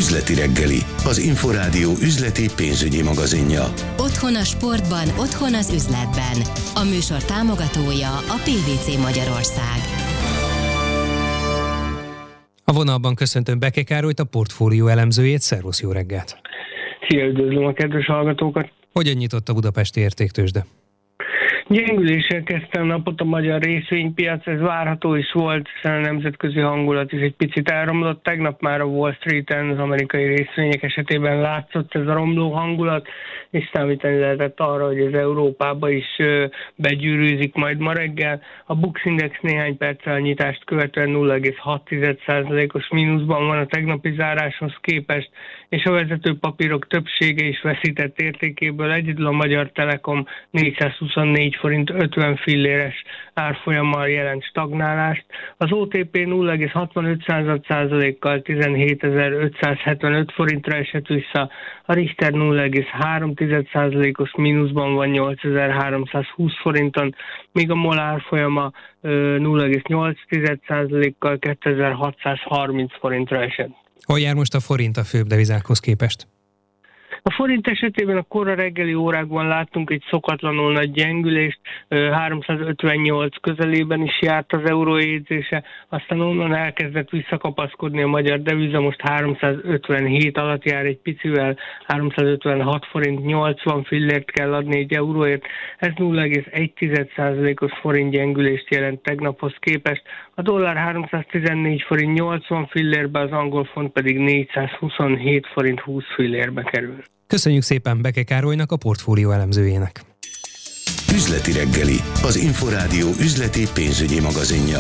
Üzleti reggeli, az Inforádió üzleti pénzügyi magazinja. Otthon a sportban, otthon az üzletben. A műsor támogatója a PVC Magyarország. A vonalban köszöntöm Beke Károlyt, a portfólió elemzőjét. Szervusz, jó reggelt! Szia, üdvözlöm a kedves hallgatókat! Hogyan nyitott a budapesti értéktőzsde? Gyengüléssel kezdte a napot a magyar részvénypiac, ez várható is volt, hiszen a nemzetközi hangulat is egy picit elromlott. Tegnap már a Wall Streeten, az amerikai részvények esetében látszott ez a romló hangulat, és számítani lehetett arra, hogy ez Európába is begyűrűzik majd ma reggel. A Bux Index néhány perccel a nyitást követően 0,6%-os mínuszban van a tegnapi záráshoz képest, és a vezető papírok többsége is veszített értékéből. Egyedül a Magyar Telekom 424 forint 50 filléres árfolyammal jelent stagnálást. Az OTP 0,65%-kal 17.575 forintra esett vissza, a Richter 0,3%-os mínuszban van 8.320 forinton, míg a MOL árfolyama 0,8%-kal 2.630 forintra esett. Hol jár most a forint a főbb devizákhoz képest? A forint esetében a kora reggeli órákban láttunk egy szokatlanul nagy gyengülést, 358 közelében is járt az euró jegyzése, aztán onnan elkezdett visszakapaszkodni a magyar deviza, most 357 alatt jár egy picivel, 356 forint 80 fillért kell adni egy euróért, ez 0,1%-os forint gyengülést jelent tegnaphoz képest, a dollár 314 forint 80 fillérbe, az angol font pedig 427 forint 20 fillérbe kerül. Köszönjük szépen Beke Károlynak, a portfólió elemzőjének. Üzleti reggeli, az Inforádió üzleti pénzügyi magazinja.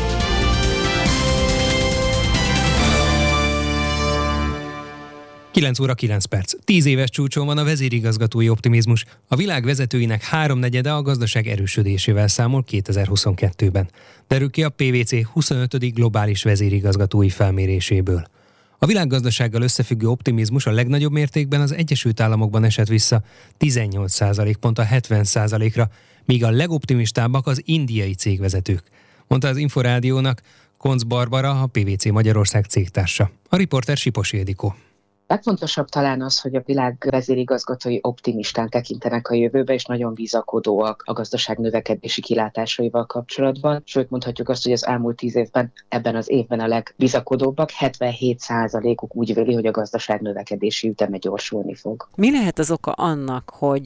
Kilenc óra 9 perc. 10 éves csúcson van a vezérigazgatói optimizmus. A világ vezetőinek 3/4 a gazdaság erősödésével számol 2022-ben. Derül ki a PVC 25. globális vezérigazgatói felméréséből. A világgazdasággal összefüggő optimizmus a legnagyobb mértékben az Egyesült Államokban esett vissza 18% pont a 70%-ra, míg a legoptimistábbak az indiai cégvezetők, mondta az Inforádiónak Koncz Barbara, a PVC Magyarország cégtársa. A riporter Sipos Ildikó. Legfontosabb talán az, hogy a világ vezérigazgatói optimistán tekintenek a jövőbe, és nagyon bizakodóak a gazdaság növekedési kilátásaival kapcsolatban. Sőt, mondhatjuk azt, hogy az elmúlt 10 évben, ebben az évben a legbizakodóbbak, 77%-uk úgy véli, hogy a gazdaság növekedési üteme gyorsulni fog. Mi lehet az oka annak, hogy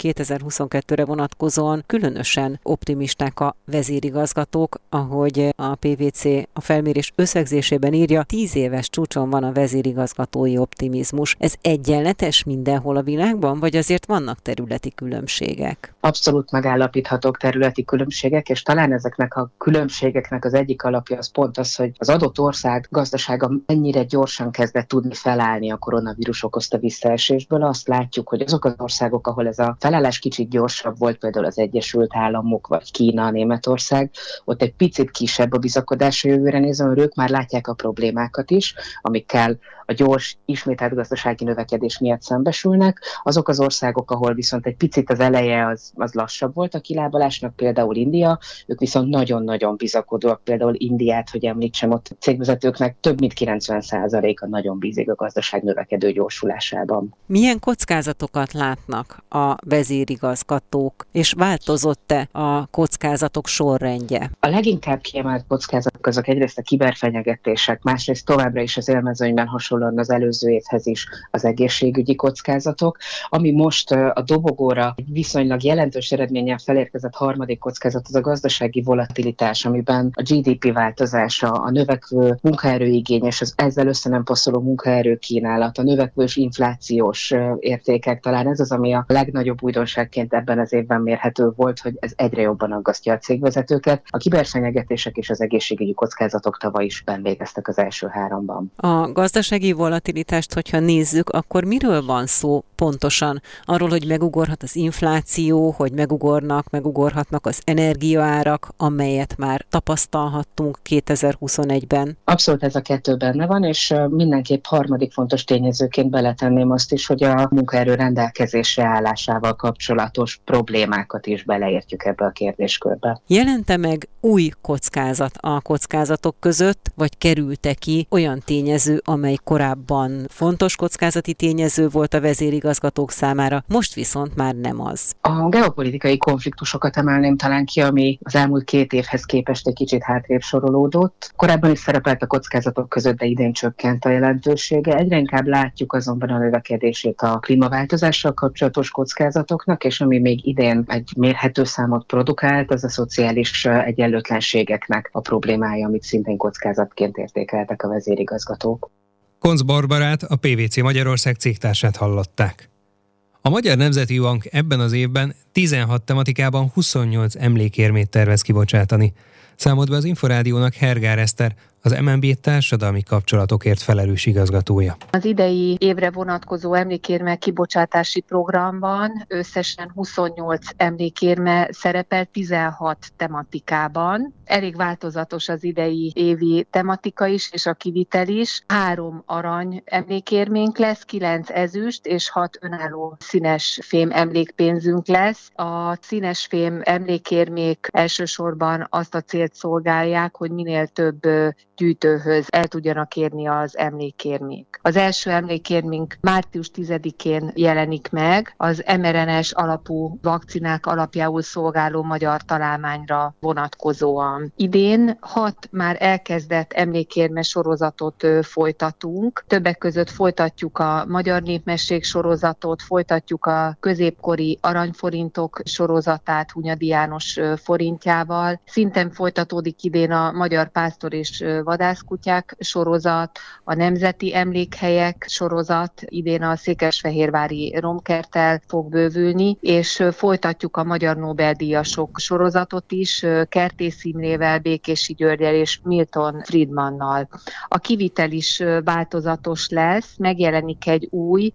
2022-re vonatkozóan különösen optimisták a vezérigazgatók, ahogy a PVC a felmérés összegzésében írja, 10 éves csúcson van a vezérigazgatói optimizmus. Ez egyenletes mindenhol a világban, vagy azért vannak területi különbségek? Abszolút megállapíthatók területi különbségek, és talán ezeknek a különbségeknek az egyik alapja az pont az, hogy az adott ország gazdasága mennyire gyorsan kezdett tudni felállni a koronavírus okozta visszaesésből. Azt látjuk, hogy azok az országok, ahol ez a felállás kicsit gyorsabb volt, például az Egyesült Államok, vagy Kína, Németország, ott egy picit kisebb a bizakodás a jövőre nézve, mert ők már látják a problémákat is, amikkel a gyors, ismételt gazdasági növekedés miatt szembesülnek. Azok az országok, ahol viszont egy picit az eleje az lassabb volt a kilábalásnak, például India, ők viszont nagyon-nagyon bizakodóak, például Indiát, hogy említsem, ott a cégvezetőknek több mint 90%-a nagyon bízik a gazdaság növekedő gyorsulásában. Milyen kockázatokat látnak a vezérigazgatók, és változott-e a kockázatok sorrendje? A leginkább kiemelt kockázatok azok egyrészt a kiberfenyegetések, másrészt továbbra is az élmezőnyben hasonlóan az előző évhez is az egészségügyi kockázatok, ami most a dobogóra egy viszonylag jelentős eredménnyel felérkezett harmadik kockázat, az a gazdasági volatilitás, amiben a GDP változása, a növekvő munkaerőigény és az ezzel össze nem passzoló munkaerőkínálat, a növekvős inflációs értékek, talán ez az, ami a legnagyobb újdonságként ebben az évben mérhető volt, hogy ez egyre jobban aggasztja a cégvezetőket. A kiberfenyegetések és az egészségügyi kockázatok tavaly is benn-végeztek az első 3-ban. A gazdasági volatilitást, hogyha nézzük, akkor miről van szó pontosan? Arról, hogy megugorhat az infláció, hogy megugorhatnak az energiaárak, amelyet már tapasztalhattunk 2021-ben? Abszolút ez a kettő benne van, és mindenképp harmadik fontos tényezőként beletenném azt is, hogy a munkaerő rendelkezésre állásával kapcsolatos problémákat is beleértjük ebbe a kérdéskörbe. Jelente meg új kockázat a kockázatok között, vagy került-e ki olyan tényező, amely korábban korábban fontos kockázati tényező volt a vezérigazgatók számára, most viszont már nem az. A geopolitikai konfliktusokat emelném talán ki, ami az elmúlt 2 évhez képest egy kicsit hátrébb sorolódott. Korábban is szerepelt a kockázatok között, de idén csökkent a jelentősége. Egyre inkább látjuk azonban a növekedését a klímaváltozással kapcsolatos kockázatoknak, és ami még idén egy mérhető számot produkált, az a szociális egyenlőtlenségeknek a problémája, amit szintén kockázatként értékeltek a vezérigazgatók. Koncz Barbarát, a PVC Magyarország cégtársát hallották. A Magyar Nemzeti Bank ebben az évben 16 tematikában 28 emlékérmét tervez kibocsátani. Számolt be az Inforádiónak Hergár Eszter, az MNB társadalmi kapcsolatokért felelős igazgatója. Az idei évre vonatkozó emlékérme kibocsátási programban összesen 28 emlékérme szerepel 16 tematikában. Elég változatos az idei évi tematika is, és a kivitel is. 3 arany emlékérménk lesz, 9 ezüst és 6 önálló színes fém emlékpénzünk lesz. A színes fém emlékérmék elsősorban azt a célt szolgálják, hogy minél több gyűjtőhöz el tudjanak érni az emlékérmék. Az első emlékérménk március 10-én jelenik meg, az mRNA-s alapú vakcinák alapjául szolgáló magyar találmányra vonatkozóan. Idén 6 már elkezdett emlékérme sorozatot folytatunk. Többek között folytatjuk a Magyar Népmesség sorozatot, folytatjuk a középkori aranyforintok sorozatát Hunyadi János forintjával. Szintén folytatódik idén a Magyar Pásztor és Vadászkutyák sorozat, a Nemzeti Emlékhelyek sorozat, idén a székesfehérvári romkerttel fog bővülni, és folytatjuk a Magyar Nobel-díjasok sorozatot is, Kertész Imrével, Békési Györggyel és Milton Friedmannal. A kivitel is változatos lesz, megjelenik egy új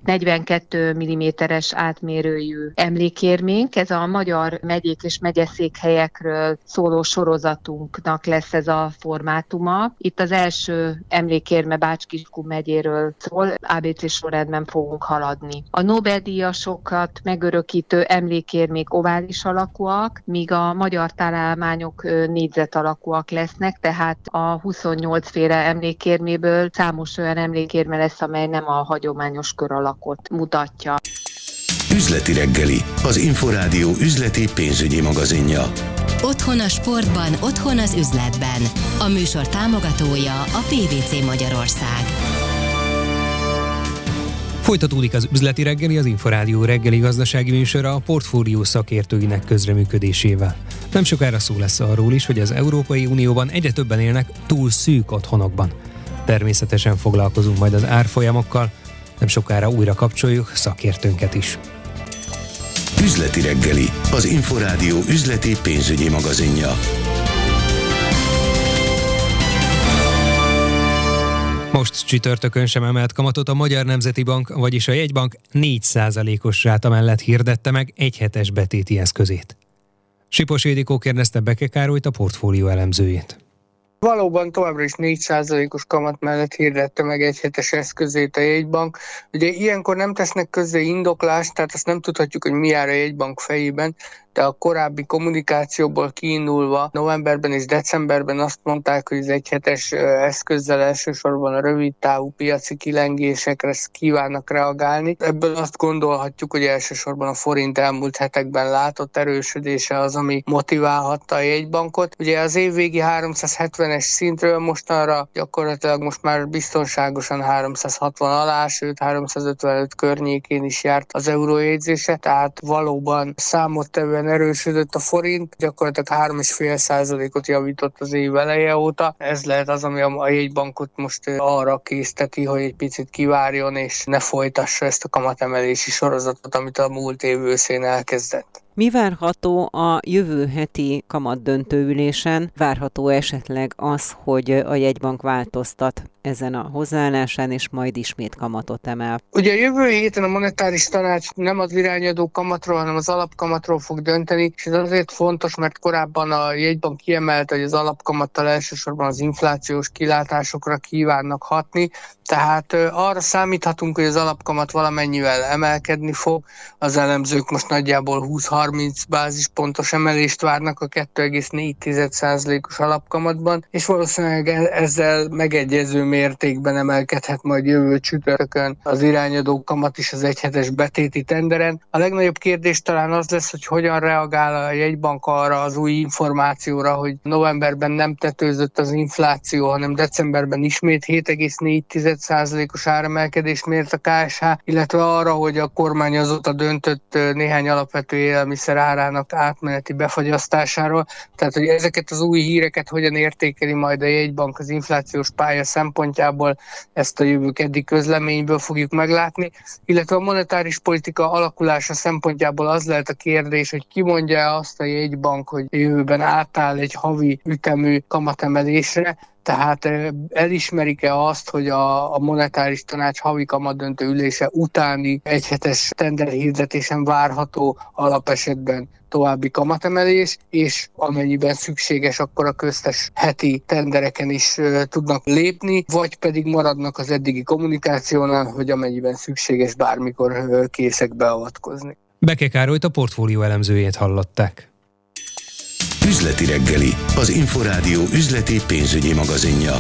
42 mm-es átmérőjű emlékérménk, ez a magyar megyék és megyeszékhelyekről szóló sorozatunknak lesz ez a formátuma. Itt az első emlékérme Bács-Kiskun megyéről szól, ABC sorrendben fogunk haladni. A Nobel-díjasokat megörökítő emlékérmék ovális alakúak, míg a magyar találmányok négyzet alakúak lesznek, tehát a 28 féle emlékérméből számos olyan emlékérme lesz, amely nem a hagyományos kör alakot mutatja. Üzleti reggeli, az Inforádió üzleti pénzügyi magazinja. Otthon a sportban, otthon az üzletben. A műsor támogatója a PVC Magyarország. Folytatódik az üzleti reggeli, az Inforádió reggeli gazdasági műsora a portfólió szakértőinek közreműködésével. Nem sokára szó lesz arról is, hogy az Európai Unióban egyre többen élnek túl szűk otthonokban. Természetesen foglalkozunk majd az árfolyamokkal, nem sokára újra kapcsoljuk szakértőnket is. Üzleti reggeli, az Inforádió üzleti pénzügyi magazinja. Most csütörtökön sem emelt kamatot a Magyar Nemzeti Bank, vagyis a jegybank 4%-os ráta mellett hirdette meg egyhetes betéti eszközét. Sipos Ildikó kérdezte Beke Károlyt, a portfólió elemzőjét. Valóban továbbra is 4%-os kamat mellett hirdette meg egyhetes eszközét a jegybank. Ugye ilyenkor nem tesznek közzé indoklást, tehát azt nem tudhatjuk, hogy mi jár a jegybank fejében, de a korábbi kommunikációból kiindulva novemberben és decemberben azt mondták, hogy az egyhetes eszközzel elsősorban a rövid távú piaci kilengésekre kívánnak reagálni. Ebből azt gondolhatjuk, hogy elsősorban a forint elmúlt hetekben látott erősödése az, ami motiválhatta a jegybankot. Ugye az évvégi 370-es szintről mostanra gyakorlatilag most már biztonságosan 360 alá, sőt 355 környékén is járt az eurójegyzése, tehát valóban számottevően erősödött a forint, gyakorlatilag 3,5%-ot javított az év eleje óta. Ez lehet az, ami a jegybankot most arra készteti, hogy egy picit kivárjon és ne folytassa ezt a kamatemelési sorozatot, amit a múlt év őszén elkezdett. Mi várható a jövő heti kamatdöntőülésen? Várható esetleg az, hogy a jegybank változtat ezen a hozzáállásán, és majd ismét kamatot emel? Ugye a jövő héten a monetáris tanács nem az irányadó kamatról, hanem az alapkamatról fog dönteni, és ez azért fontos, mert korábban a jegybank kiemelte, hogy az alapkamattal elsősorban az inflációs kilátásokra kívánnak hatni, tehát arra számíthatunk, hogy az alapkamat valamennyivel emelkedni fog. Az elemzők most nagyjából 20-30 bázispontos emelést várnak a 2,4%-os alapkamatban, és valószínűleg ezzel megegyező mértékben emelkedhet majd jövő csütörtökön az irányadó kamat is az egyhetes betéti tenderen. A legnagyobb kérdés talán az lesz, hogy hogyan reagál a jegybank arra az új információra, hogy novemberben nem tetőzött az infláció, hanem decemberben ismét 7,4%-os áremelkedést mért a KSH, illetve arra, hogy a kormány azóta döntött néhány alapvető élelmiszer árának átmeneti befagyasztásáról. Tehát, hogy ezeket az új híreket hogyan értékeli majd a jegybank az inflációs pálya szempontjából, ezt a jövő keddi közleményből fogjuk meglátni, illetve a monetáris politika alakulása szempontjából az lehet a kérdés, hogy ki mondja azt a jegybank, hogy jövőben átáll egy havi ütemű kamatemelésre, tehát elismerik-e azt, hogy a monetáris tanács havi kamatdöntő ülése utáni egyhetes tenderhirdetésen várható alapesetben további kamatemelés, és amennyiben szükséges, akkor a köztes heti tendereken is tudnak lépni, vagy pedig maradnak az eddigi kommunikációnál, hogy amennyiben szükséges, bármikor készek beavatkozni. Beke Károlyt, a portfólió elemzőjét hallották. Üzleti reggeli, az Inforádió üzleti pénzügyi magazinja.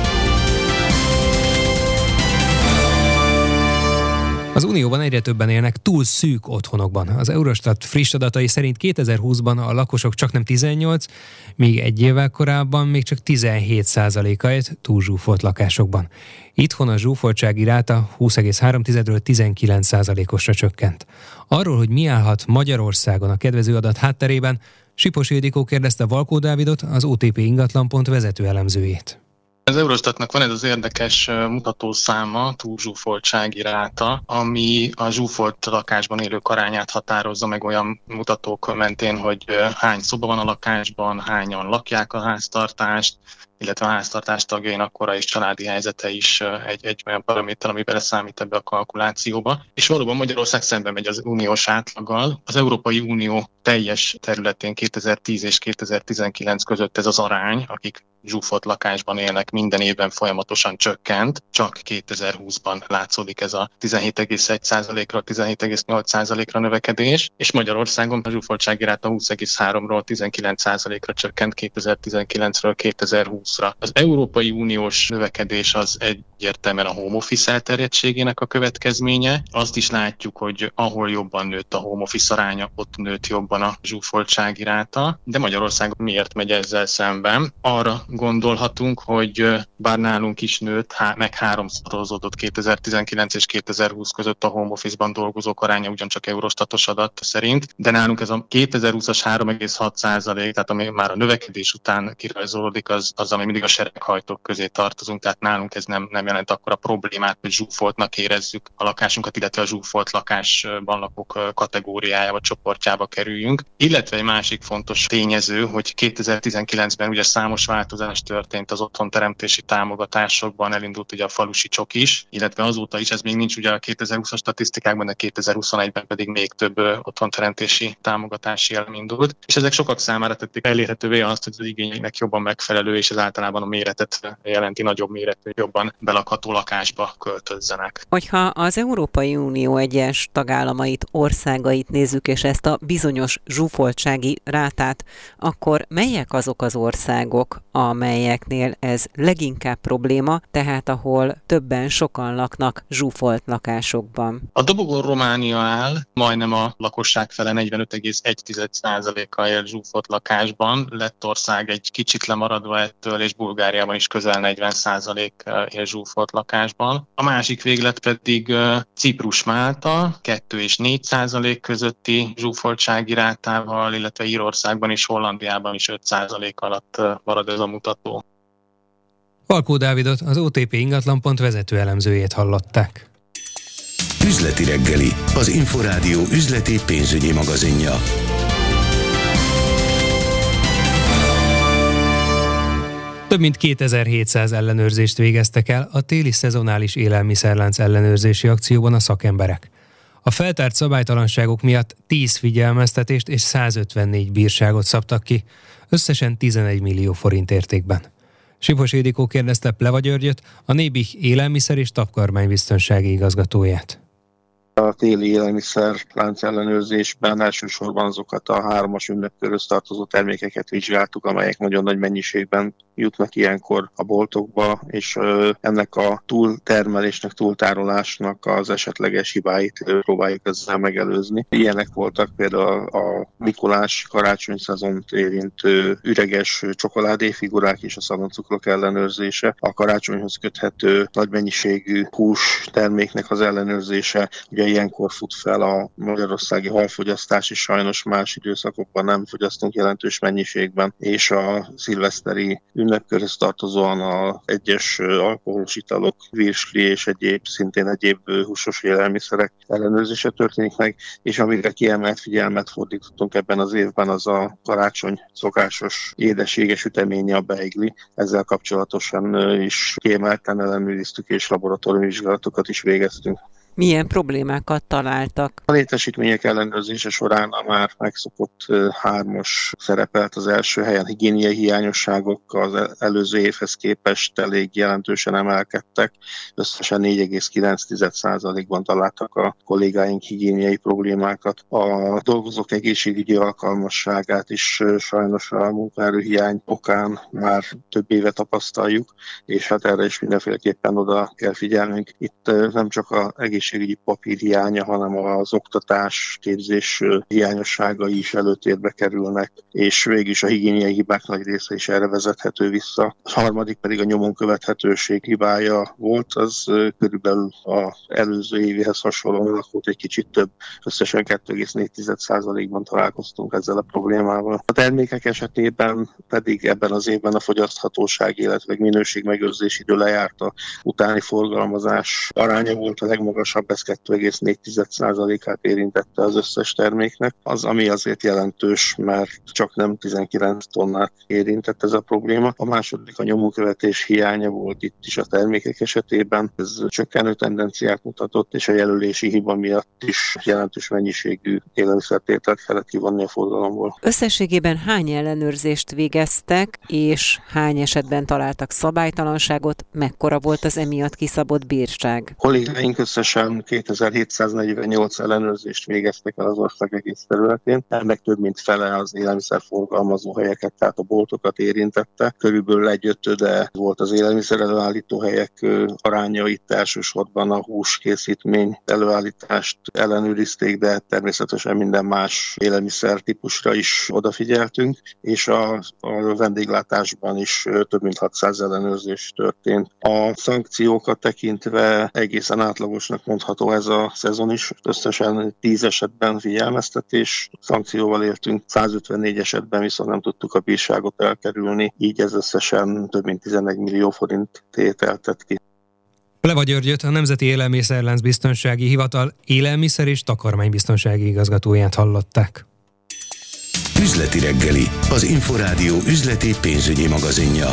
Az Unióban egyre többen élnek túl szűk otthonokban. Az Eurostat friss adatai szerint 2020-ban a lakosok csaknem 18, míg egy évvel korábban még csak 17%-a élt túlzsúfolt lakásokban. Itthon a zsúfoltsági ráta 20,3-ről 19%-osra csökkent. Arról, hogy mi állhat Magyarországon a kedvező adat hátterében, Sipos Ildikó kérdezte Valkó Dávidot, az OTP Ingatlan.pont vezető elemzőjét. Az Eurostatnak van ez az érdekes mutatószáma, túlzsúfoltsági ráta, ami a zsúfolt lakásban élők arányát határozza meg olyan mutatók mentén, hogy hány szoba van a lakásban, hányan lakják a háztartást, illetve a háztartás tagjainak kora és családi helyzete is egy olyan paraméter, ami beleszámít ebbe a kalkulációba. És valóban Magyarország szemben megy az uniós átlaggal. Az Európai Unió teljes területén 2010 és 2019 között ez az arány, akik zsúfolt lakásban élnek, minden évben folyamatosan csökkent. Csak 2020-ban látszódik ez a 17,1%-ra, 17,8%-ra növekedés, és Magyarországon a zsúfoltsági ráta 20,3-ról 19%-ra csökkent 2019-ről 2020-ra. Az Európai Uniós növekedés az egyértelműen a home office elterjedtségének a következménye. Azt is látjuk, hogy ahol jobban nőtt a home office aránya, ott nőtt jobban a zsúfoltsági ráta, de Magyarországon miért megy ezzel szemben? Arra gondolhatunk, hogy bár nálunk is nőtt, meg háromszorozódott 2019 és 2020 között a home office-ban dolgozók aránya, ugyancsak Eurostatos adat szerint, de nálunk ez a 2020-as 3,6%, tehát ami már a növekedés után kirajzolódik, az ami mindig a sereghajtók közé tartozunk, tehát nálunk ez nem jelent akkora problémát, hogy zsúfoltnak érezzük a lakásunkat, illetve a zsúfolt lakásban lakók kategóriájába vagy csoportjába kerüljünk. Illetve egy másik fontos tényező, hogy 2019-ben ugye számos változás történt az otthonteremtési támogatásokban, elindult ugye a falusi csok is, illetve azóta is, ez még nincs ugye a 2020-as statisztikákban, de 2021-ben pedig még több otthonteremtési támogatási elem indult, és ezek sokak számára tették elérhetővé azt, hogy az igényeknek jobban megfelelő, és ez általában a méretet jelenti, nagyobb méretű, jobban belakható lakásba költözzenek. Hogyha az Európai Unió egyes tagállamait, országait nézzük, és ezt a bizonyos zsúfoltsági rátát, akkor melyek azok az országok, amelyeknél ez leginkább probléma, tehát ahol sokan laknak zsúfolt lakásokban? A dobogon Románia áll, majdnem a lakosság fele 45,1%-kal él zsúfolt lakásban, Lettország egy kicsit lemaradva ettől, és Bulgáriában is közel 40% él zsúfolt lakásban. A másik véglet pedig Ciprus-Málta 2 és 4% közötti zsúfoltsági rátával, illetve Írországban és Hollandiában is 5% alatt marad ez a mutató. Valkó Dávidot, az OTP Ingatlan.pont vezető elemzőjét hallották. Üzleti reggeli, az Inforádió üzleti pénzügyi magazinja. Több mint 2700 ellenőrzést végeztek el a téli szezonális élelmiszerlánc ellenőrzési akcióban a szakemberek. A feltárt szabálytalanságok miatt 10 figyelmeztetést és 154 bírságot szabtak ki, összesen 11 millió forint értékben. Sipos Ildikó kérdezte Pleva Györgyöt, a Nébih élelmiszer és takarmánybiztonsági igazgatóját. A téli élelmiszerlánc ellenőrzésben elsősorban azokat a 3-as ünnepkörhöz tartozó termékeket vizsgáltuk, amelyek nagyon nagy mennyiségben jutnak ilyenkor a boltokba, és ennek a túltermelésnek, túltárolásnak az esetleges hibáit próbáljuk ezzel megelőzni. Ilyenek voltak például a Mikulás karácsony szezont érintő üreges csokoládéfigurák és a szaloncukrok ellenőrzése, a karácsonyhoz köthető nagy mennyiségű hús terméknek az ellenőrzése. Ugye ilyenkor fut fel a magyarországi halfogyasztás, és sajnos más időszakokban nem fogyasztunk jelentős mennyiségben, és a szilveszteri ünnepkörhöz tartozóan a egyes alkoholos italok, virsli és szintén egyéb húsos élelmiszerek ellenőrzése történik meg, és amire kiemelt figyelmet fordítottunk ebben az évben, az a karácsony szokásos édes üteménye, a beigli. Ezzel kapcsolatosan is kiemelten ellenőriztük, és laboratóriumi vizsgálatokat is végeztünk. Milyen problémákat találtak? A létesítmények ellenőrzése során a már megszokott 3-as szerepelt az első helyen. Higiéniai hiányosságok az előző évhez képest elég jelentősen emelkedtek. Összesen 4,9%-ban találtak a kollégáink higiéniai problémákat. A dolgozók egészségügyi alkalmasságát is sajnos a munkaerőhiány okán már több éve tapasztaljuk, és hát erre is mindenféleképpen oda kell figyelnünk. Itt nem csak az egészségügyi papír hiánya, hanem az oktatás, képzés hiányosságai is előtérbe kerülnek, és végig is a higiéniai hibák nagy része is erre vezethető vissza. A harmadik pedig a nyomon követhetőség hibája volt, az körülbelül az előző évihez hasonlóan alakult egy kicsit több, összesen 2,4%-ban találkoztunk ezzel a problémával. A termékek esetében pedig ebben az évben a fogyaszthatóság, illetve minőségmegőrzési idő lejárta utáni forgalmazás aránya volt a legmagasabb, ez 2,4%-át érintette az összes terméknek. Az, ami azért jelentős, mert csak nem 19 tonnát érintett ez a probléma. A második a nyomonkövetés hiánya volt itt is a termékek esetében. Ez csökkenő tendenciát mutatott, és a jelölési hiba miatt is jelentős mennyiségű élelmiszertételt kellett kivonni a forgalomból. Összességében hány ellenőrzést végeztek, és hány esetben találtak szabálytalanságot? Mekkora volt az emiatt kiszabott bírság? Kollégáink összesen 2748 ellenőrzést végeztek el az ország egész területén. Ennek több mint fele az élelmiszerforgalmazó helyeket, tehát a boltokat érintette. Körülbelül 1/5 volt az élelmiszer előállító helyek aránya, itt elsősorban a húskészítmény előállítást ellenőrizték, de természetesen minden más élelmiszer típusra is odafigyeltünk, és a vendéglátásban is több mint 600 ellenőrzés történt. A szankciókat tekintve egészen átlagosnak mondható ez a szezon is. Összesen 10 esetben figyelmeztetés szankcióval éltünk, 154 esetben viszont nem tudtuk a bírságot elkerülni, így ez összesen több mint 11 millió forint tételt tett ki. Leva Györgyöt, a Nemzeti Élelmiszerlánc Biztonsági Hivatal élelmiszer- és takarmánybiztonsági igazgatóját hallották. Üzleti reggeli, az Inforádió üzleti pénzügyi magazinja.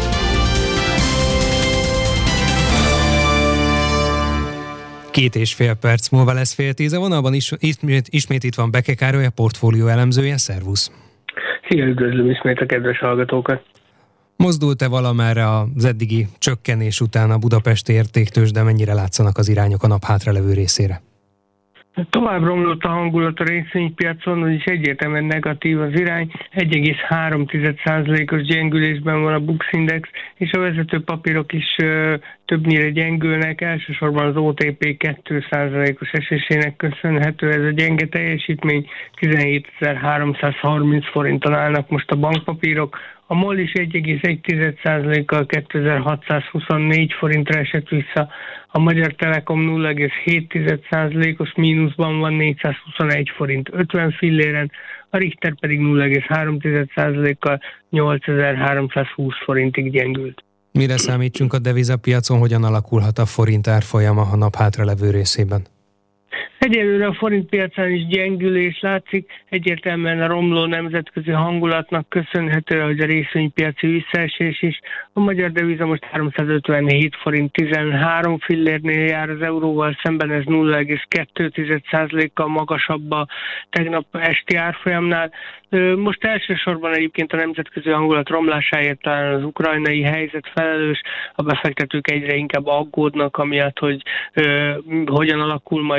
Két és fél perc múlva lesz 9:30 a vonalban, ismét itt van Beke Károly, a portfólió elemzője. Szervusz! Szia, üdvözlöm ismét a kedves hallgatókat! Mozdult-e valamerre az eddigi csökkenés után a budapesti értéktőzsde, de mennyire látszanak az irányok a nap hátralevő részére? Tovább romlott a hangulat a részvénypiacon, vagyis egyértelműen negatív az irány, 1,3%-os gyengülésben van a Bux Index, és a vezető papírok is többnyire gyengülnek, elsősorban az OTP 2%-os esésének köszönhető ez a gyenge teljesítmény, 17.330 forinton állnak most a bankpapírok, a MOL is 1,1%-kal 2624 forintra esett vissza, a Magyar Telekom 0,7%-os mínuszban van 421 forint 50 filléren, a Richter pedig 0,3%-kal 8320 forintig gyengült. Mire számítsunk a devizapiacon, hogyan alakulhat a forint árfolyama a nap hátralevő részében? Egyelőre a forintpiacán is gyengülés látszik, egyértelműen a romló nemzetközi hangulatnak köszönhető, hogy a részvénypiaci visszaesés is. A magyar deviza most 357 forint 13 fillérnél jár az euróval szemben, ez 0,2%-kal magasabb a tegnap esti árfolyamnál. Most elsősorban egyébként a nemzetközi hangulat romlásáért talán az ukrajnai helyzet felelős, a befektetők egyre inkább aggódnak amiatt, hogy hogyan alakul majd az orosz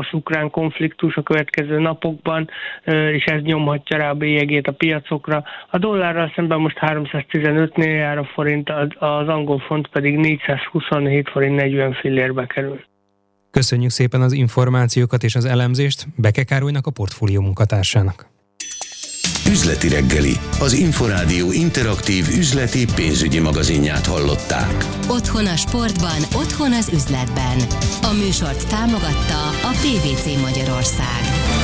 orosz-ukrán konfliktus a következő napokban, és ez nyomhatja rá a bélyegét a piacokra. A dollárral szemben most 315-nél jár a forint, az angol font pedig 427 forint 40 fillérbe kerül. Köszönjük szépen az információkat és az elemzést Beke Károlynak, a portfólió munkatársának. Üzleti reggeli, az Inforádió interaktív üzleti pénzügyi magazinját hallották. Otthon a sportban, otthon az üzletben. A műsort támogatta a PVC Magyarország.